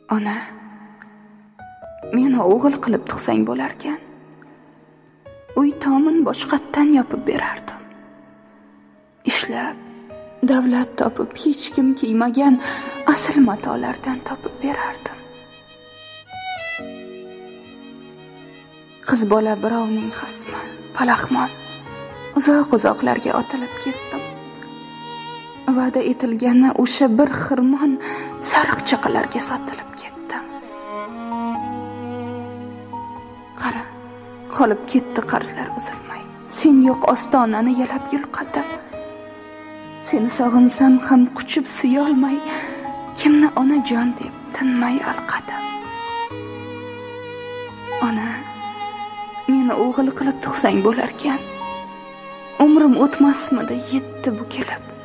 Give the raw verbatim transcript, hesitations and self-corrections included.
Ona, meni o'g'il qilib tug'sang bo'larkan. Uy tomin boshqatdan yopib berardim. Ishlab, davlat topib hech kim kiymagan asl matolardan topib berardim. Qiz bola birovning xasmi, palaxmon, uzoq-uzoqlarga otilib ketdim. Va'da etilgani o'sha bir xirmon sariq chaqalarga sotilib ketdim. Qara, qolib ketdi qarzlar uzilmay. Sen yo'q ostonani yalab yulqadim. Seni sog'insam ham quchib suyolmay, kimni onajon deb tinmay alqadim. Ona, meni o'g'il qilib tug'sang bo'larkan. Umrim o'tmasmidi yetti bu kelib.